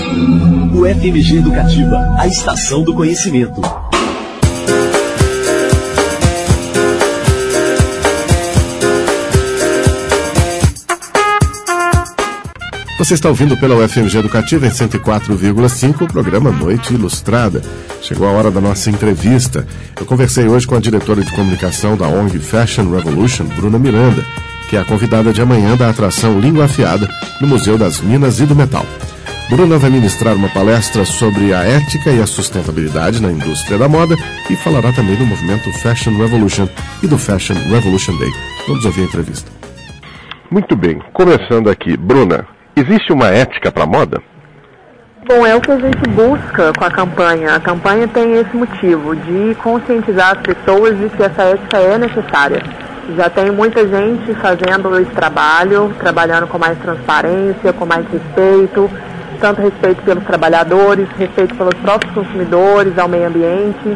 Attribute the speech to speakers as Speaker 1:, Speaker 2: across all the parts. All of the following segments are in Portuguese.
Speaker 1: O FMG Educativa, a estação do conhecimento.
Speaker 2: Você está ouvindo pela UFMG Educativa em 104,5 o programa Noite Ilustrada. Chegou a hora da nossa entrevista. Eu conversei hoje com a diretora de comunicação da ONG Fashion Revolution, Bruna Miranda, que é a convidada de amanhã da atração Língua Afiada no Museu das Minas e do Metal. Bruna vai ministrar uma palestra sobre a ética e a sustentabilidade na indústria da moda e falará também do movimento Fashion Revolution e do Fashion Revolution Day. Vamos ouvir a entrevista. Muito bem, começando aqui. Bruna, existe uma ética para a moda?
Speaker 3: Bom, é o que a gente busca com a campanha. A campanha tem esse motivo de conscientizar as pessoas de que essa ética é necessária. Já tem muita gente fazendo esse trabalho, trabalhando com mais transparência, com mais respeito, tanto respeito pelos trabalhadores, respeito pelos próprios consumidores, ao meio ambiente.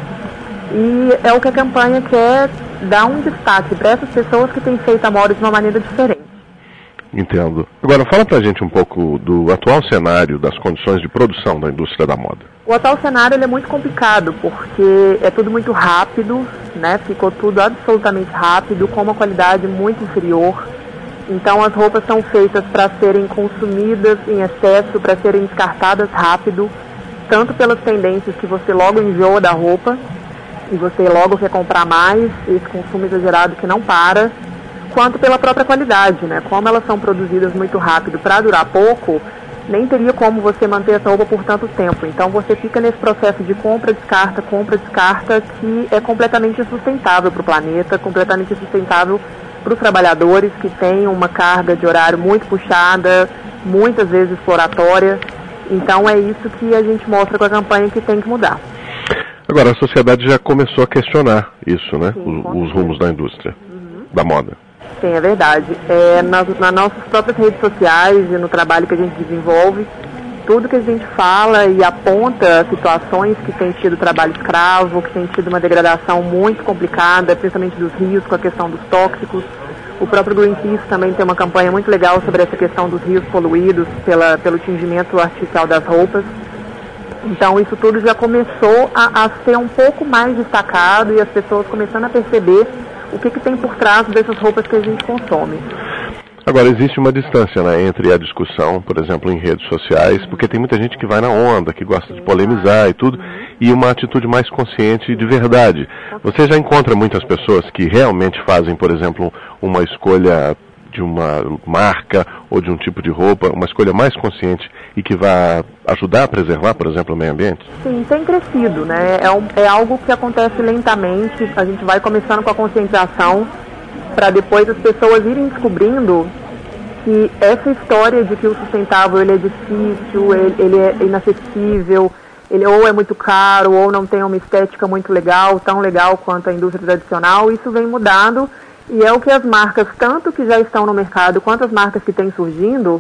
Speaker 3: E é o que a campanha quer dar um destaque para essas pessoas que têm feito a moda de uma maneira diferente.
Speaker 2: Entendo. Agora, fala pra gente um pouco do atual cenário das condições de produção da indústria da moda.
Speaker 3: O atual cenário ele é muito complicado, porque é tudo muito rápido, né? Ficou tudo absolutamente rápido, com uma qualidade muito inferior. Então as roupas são feitas para serem consumidas em excesso, para serem descartadas rápido, tanto pelas tendências que você logo enjoa da roupa, e você logo quer comprar mais, esse consumo exagerado que não para, quanto pela própria qualidade, né? Como elas são produzidas muito rápido para durar pouco, nem teria como você manter essa roupa por tanto tempo. Então você fica nesse processo de compra, descarta, que é completamente insustentável para o planeta, completamente insustentável para os trabalhadores que têm uma carga de horário muito puxada, muitas vezes exploratória. Então é isso que a gente mostra com a campanha que tem que mudar.
Speaker 2: Agora, a sociedade já começou a questionar isso, né?
Speaker 3: Sim,
Speaker 2: os rumos da indústria, da moda.
Speaker 3: Sim, é verdade. Nas nossas próprias redes sociais e no trabalho que a gente desenvolve, tudo que a gente fala e aponta situações que tem tido trabalho escravo, que tem tido uma degradação muito complicada, principalmente dos rios, com a questão dos tóxicos. O próprio Greenpeace também tem uma campanha muito legal sobre essa questão dos rios poluídos pelo tingimento artificial das roupas. Então isso tudo já começou a ser um pouco mais destacado e as pessoas começando a perceber o que tem por trás dessas roupas que a gente consome.
Speaker 2: Agora, existe uma distância, né, entre a discussão, por exemplo, em redes sociais, porque tem muita gente que vai na onda, que gosta de polemizar e tudo, e uma atitude mais consciente de verdade. Você já encontra muitas pessoas que realmente fazem, por exemplo, uma escolha de uma marca ou de um tipo de roupa, uma escolha mais consciente e que vai ajudar a preservar, por exemplo, o meio ambiente?
Speaker 3: Sim, tem crescido, né? É algo que acontece lentamente, a gente vai começando com a conscientização para depois as pessoas irem descobrindo que essa história de que o sustentável ele é difícil, ele é inacessível, ele ou é muito caro ou não tem uma estética muito legal, tão legal quanto a indústria tradicional, isso vem mudando. E é o que as marcas, tanto que já estão no mercado, quanto as marcas que têm surgido,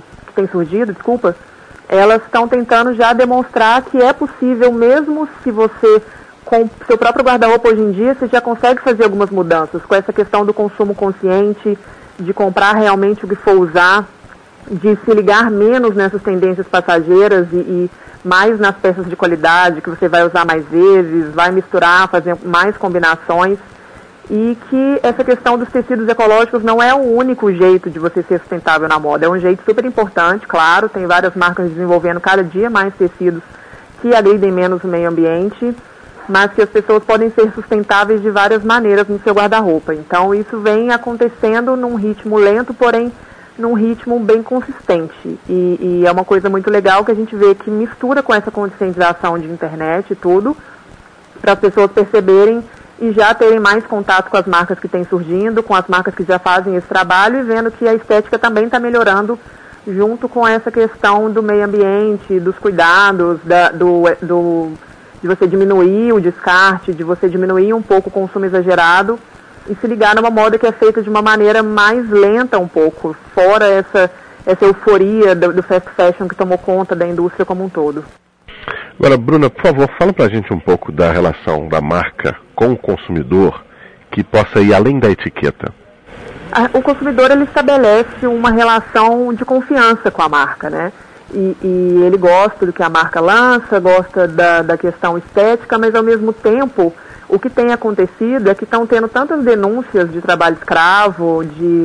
Speaker 3: elas estão tentando já demonstrar que é possível, mesmo se você, com seu próprio guarda-roupa hoje em dia, você já consegue fazer algumas mudanças, com essa questão do consumo consciente, de comprar realmente o que for usar, de se ligar menos nessas tendências passageiras e mais nas peças de qualidade, que você vai usar mais vezes, vai misturar, fazer mais combinações. E que essa questão dos tecidos ecológicos não é o único jeito de você ser sustentável na moda. É um jeito super importante, claro, tem várias marcas desenvolvendo cada dia mais tecidos que agridem menos o meio ambiente, mas que as pessoas podem ser sustentáveis de várias maneiras no seu guarda-roupa. Então isso vem acontecendo num ritmo lento, porém num ritmo bem consistente. E é uma coisa muito legal que a gente vê que mistura com essa conscientização de internet e tudo, para as pessoas perceberem e já terem mais contato com as marcas que têm surgindo, com as marcas que já fazem esse trabalho e vendo que a estética também está melhorando junto com essa questão do meio ambiente, dos cuidados, de você diminuir o descarte, de você diminuir um pouco o consumo exagerado e se ligar numa moda que é feita de uma maneira mais lenta um pouco, fora essa euforia do fast fashion que tomou conta da indústria como um todo.
Speaker 2: Agora, Bruna, por favor, fala pra gente um pouco da relação da marca com o consumidor que possa ir além da etiqueta.
Speaker 3: O consumidor ele estabelece uma relação de confiança com a marca, né? e ele gosta do que a marca lança, gosta da questão estética, mas ao mesmo tempo o que tem acontecido é que estão tendo tantas denúncias de trabalho escravo,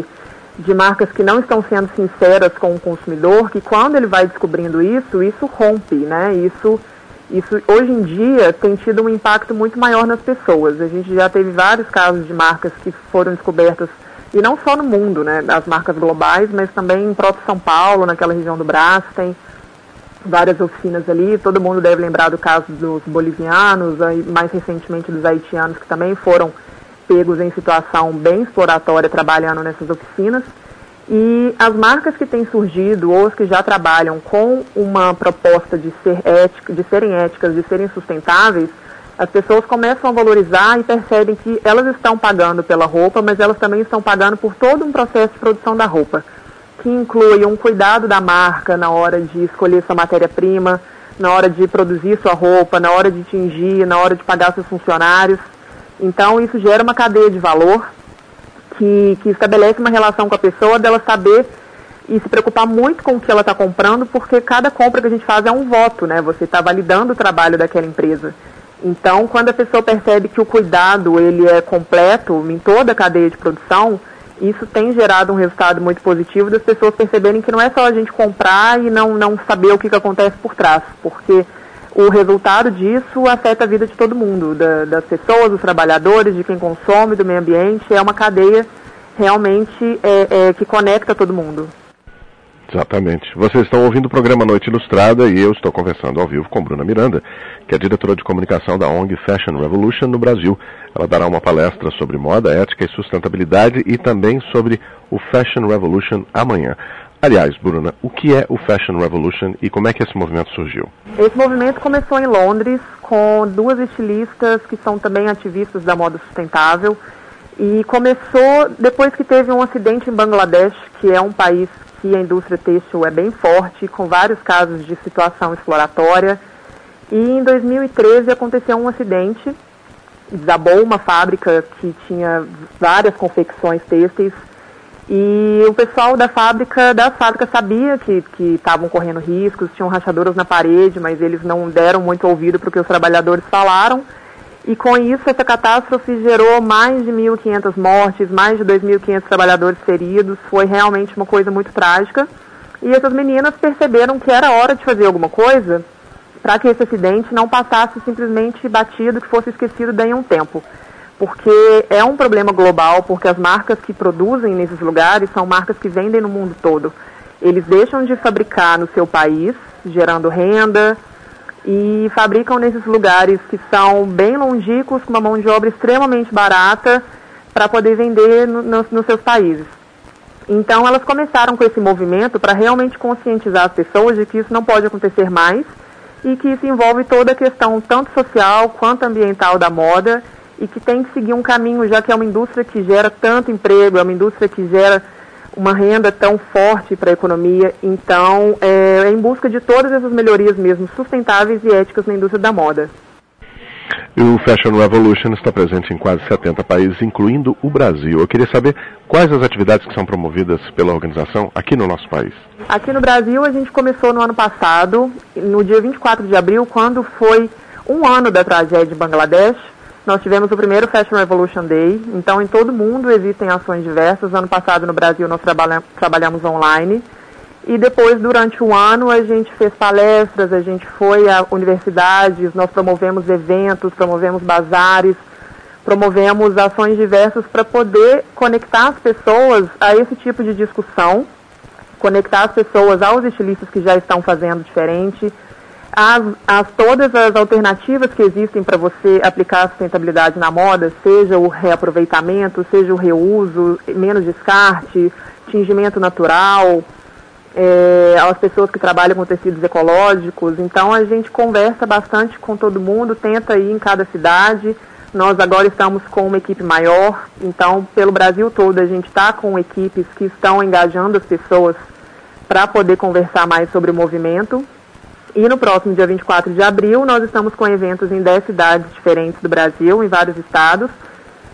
Speaker 3: de marcas que não estão sendo sinceras com o consumidor, que quando ele vai descobrindo isso rompe, né? Isso hoje em dia tem tido um impacto muito maior nas pessoas. A gente já teve vários casos de marcas que foram descobertas, e não só no mundo, né? As marcas globais, mas também em próprio São Paulo, naquela região do Brás, tem várias oficinas ali. Todo mundo deve lembrar do caso dos bolivianos, mais recentemente dos haitianos, que também foram pegos em situação bem exploratória trabalhando nessas oficinas. E as marcas que têm surgido, ou as que já trabalham com uma proposta de serem éticas, de serem sustentáveis, as pessoas começam a valorizar e percebem que elas estão pagando pela roupa, mas elas também estão pagando por todo um processo de produção da roupa, que inclui um cuidado da marca na hora de escolher sua matéria-prima, na hora de produzir sua roupa, na hora de tingir, na hora de pagar seus funcionários. Então isso gera uma cadeia de valor que estabelece uma relação com a pessoa, dela saber e se preocupar muito com o que ela está comprando, porque cada compra que a gente faz é um voto, né? Você está validando o trabalho daquela empresa. Então, quando a pessoa percebe que o cuidado ele é completo em toda a cadeia de produção, isso tem gerado um resultado muito positivo das pessoas perceberem que não é só a gente comprar e não saber o que acontece por trás, porque o resultado disso afeta a vida de todo mundo, das pessoas, dos trabalhadores, de quem consome, do meio ambiente. É uma cadeia realmente que conecta todo mundo.
Speaker 2: Exatamente. Vocês estão ouvindo o programa Noite Ilustrada e eu estou conversando ao vivo com Bruna Miranda, que é diretora de comunicação da ONG Fashion Revolution no Brasil. Ela dará uma palestra sobre moda, ética e sustentabilidade e também sobre o Fashion Revolution amanhã. Aliás, Bruna, o que é o Fashion Revolution e como é que esse movimento surgiu?
Speaker 3: Esse movimento começou em Londres com duas estilistas que são também ativistas da moda sustentável e começou depois que teve um acidente em Bangladesh, que é um país que a indústria têxtil é bem forte, com vários casos de situação exploratória. E em 2013 aconteceu um acidente, desabou uma fábrica que tinha várias confecções têxteis, e o pessoal da fábrica sabia que estavam correndo riscos, tinham rachaduras na parede, mas eles não deram muito ouvido para o que os trabalhadores falaram. E com isso, essa catástrofe gerou mais de 1.500 mortes, mais de 2.500 trabalhadores feridos. Foi realmente uma coisa muito trágica. E essas meninas perceberam que era hora de fazer alguma coisa para que esse acidente não passasse simplesmente batido, que fosse esquecido daí a um tempo. Porque é um problema global, porque as marcas que produzem nesses lugares são marcas que vendem no mundo todo. Eles deixam de fabricar no seu país, gerando renda, e fabricam nesses lugares que são bem longínquos, com uma mão de obra extremamente barata, para poder vender nos seus países. Então elas começaram com esse movimento para realmente conscientizar as pessoas de que isso não pode acontecer mais e que isso envolve toda a questão tanto social quanto ambiental da moda e que tem que seguir um caminho, já que é uma indústria que gera tanto emprego, é uma indústria que gera uma renda tão forte para a economia. Então, é em busca de todas essas melhorias mesmo, sustentáveis e éticas na indústria da moda.
Speaker 2: E o Fashion Revolution está presente em quase 70 países, incluindo o Brasil. Eu queria saber quais as atividades que são promovidas pela organização aqui no nosso país.
Speaker 3: Aqui no Brasil, a gente começou no ano passado, no dia 24 de abril, quando foi um ano da tragédia de Bangladesh. Nós tivemos o primeiro Fashion Revolution Day, então em todo o mundo existem ações diversas. Ano passado no Brasil nós trabalhamos online e depois durante o ano a gente fez palestras, a gente foi a universidades, nós promovemos eventos, promovemos bazares, promovemos ações diversas para poder conectar as pessoas a esse tipo de discussão, conectar as pessoas aos estilistas que já estão fazendo diferente, todas as alternativas que existem para você aplicar a sustentabilidade na moda, seja o reaproveitamento, seja o reuso, menos descarte, tingimento natural, as pessoas que trabalham com tecidos ecológicos. Então a gente conversa bastante com todo mundo, tenta ir em cada cidade. Nós agora estamos com uma equipe maior, então pelo Brasil todo a gente está com equipes que estão engajando as pessoas para poder conversar mais sobre o movimento. E no próximo dia 24 de abril, nós estamos com eventos em 10 cidades diferentes do Brasil, em vários estados,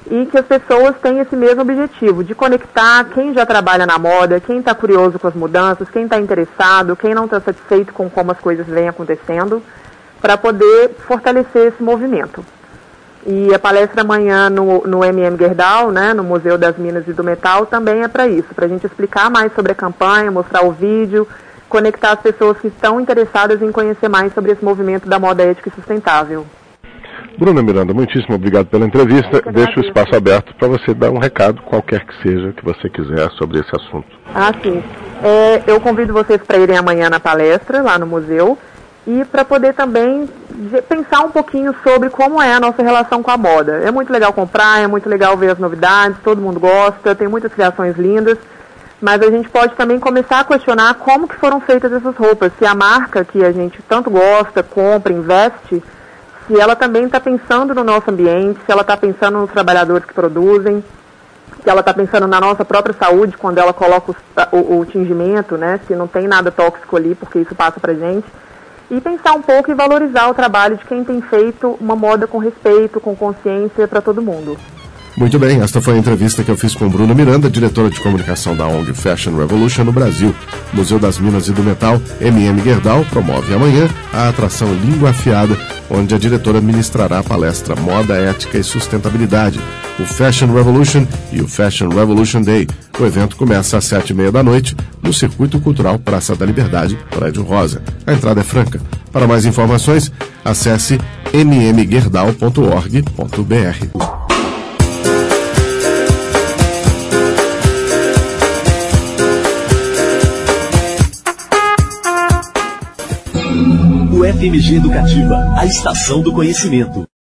Speaker 3: e que as pessoas têm esse mesmo objetivo, de conectar quem já trabalha na moda, quem está curioso com as mudanças, quem está interessado, quem não está satisfeito com como as coisas vêm acontecendo, para poder fortalecer esse movimento. E a palestra amanhã no MM Gerdau, né, no Museu das Minas e do Metal, também é para isso, para a gente explicar mais sobre a campanha, mostrar o vídeo, conectar as pessoas que estão interessadas em conhecer mais sobre esse movimento da moda ética e sustentável.
Speaker 2: Bruna Miranda, muitíssimo obrigado pela entrevista. Deixo o espaço aberto para você dar um recado, qualquer que seja, que você quiser sobre esse assunto.
Speaker 3: Sim. Eu convido vocês para irem amanhã na palestra, lá no museu, e para poder também pensar um pouquinho sobre como é a nossa relação com a moda. É muito legal comprar, é muito legal ver as novidades, todo mundo gosta, tem muitas criações lindas, mas a gente pode também começar a questionar como que foram feitas essas roupas, se a marca que a gente tanto gosta, compra, investe, se ela também está pensando no nosso ambiente, se ela está pensando nos trabalhadores que produzem, se ela está pensando na nossa própria saúde quando ela coloca o tingimento, né, se não tem nada tóxico ali, porque isso passa para a gente, e pensar um pouco e valorizar o trabalho de quem tem feito uma moda com respeito, com consciência para todo mundo.
Speaker 2: Muito bem, esta foi a entrevista que eu fiz com Bruna Miranda, diretora de comunicação da ONG Fashion Revolution no Brasil. O Museu das Minas e do Metal, MM Gerdau, promove amanhã a atração Língua Afiada, onde a diretora ministrará a palestra Moda, Ética e Sustentabilidade, o Fashion Revolution e o Fashion Revolution Day. O evento começa às 7h30 da noite no Circuito Cultural Praça da Liberdade, Prédio Rosa. A entrada é franca. Para mais informações, acesse mmgerdau.org.br.
Speaker 1: O FMG Educativa, a estação do conhecimento.